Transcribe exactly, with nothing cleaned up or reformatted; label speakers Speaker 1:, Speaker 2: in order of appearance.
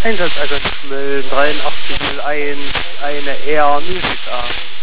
Speaker 1: Einsatz, also Schmüll, dreiundachtzig null eins, eine R, null sechs A.